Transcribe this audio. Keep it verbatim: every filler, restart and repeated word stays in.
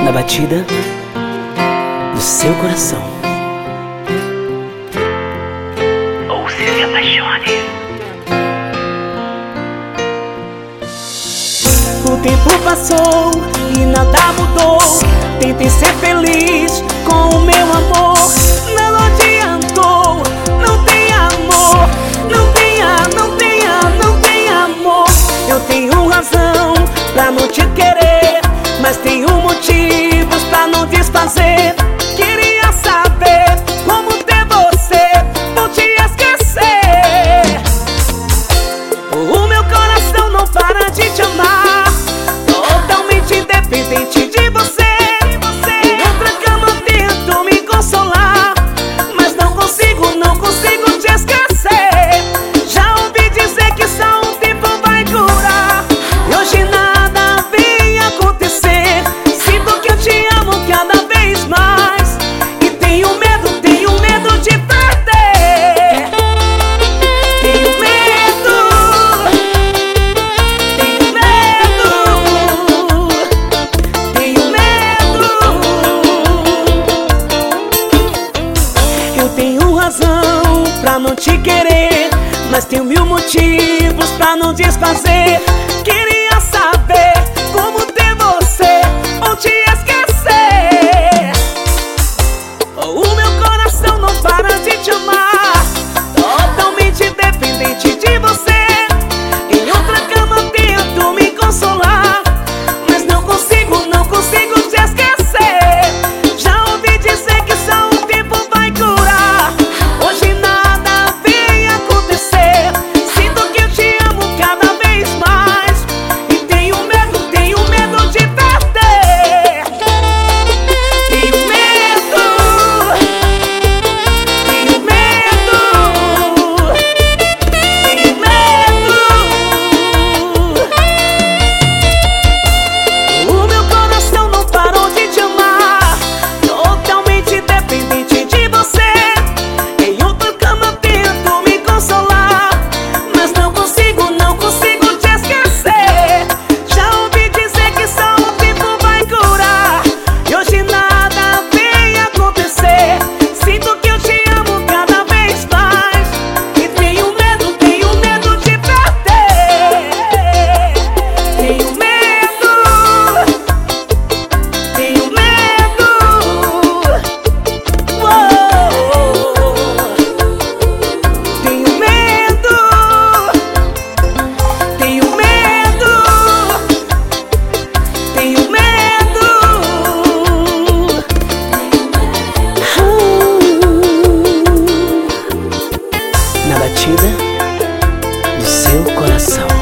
na batida do seu coração. Ou se apaixone. O tempo passou e nada mudou. Tentei ser feliz com o meu amor, não adiantou. Não tem amor, não tenha, não tenha, não tem amor. Eu tenho razão pra não te querer, mas tenho motivos pra não desfazer. Queria saber como ter você, não te esquecer. O meu coração não para de te amar, totalmente independente de você. Em outra cama tento me consolar, mas não consigo, não consigo te esquecer. Já ouvi dizer que só um tempo vai curar, e hoje nada vem acontecer. Sinto que eu te amo cada vez mais, e tenho medo, tenho medo de perder. Tenho medo, tenho medo, tenho medo. Eu tenho razão pra não te querer, mas tenho mil motivos pra não desfazer. Queria saber como ter você ou te esquecer. O meu coração não para de te amar, totalmente dependente de você. Em outra cama tento me consolar, mas não consigo, não consigo te esquecer. Já ouvi dizer que só um tempo vai curar, hoje nada vem acontecer. Sinto que eu te amo cada vez mais, e tenho medo, tenho medo de perder. Tenho medo, tenho medo, tenho medo. O meu coração não parou de te amar, totalmente dependente de você. Em outra cama tento me consolar, mas não consigo, não consigo te esquecer. Já ouvi dizer que só um tempo vai curar, e hoje nada vem acontecer. Sinto que eu te amo cada vez mais, e tenho medo, tenho medo de perder. Tenho medo, tenho medo. Uou. Tenho medo, tenho medo, tenho medo. Na batida do seu coração.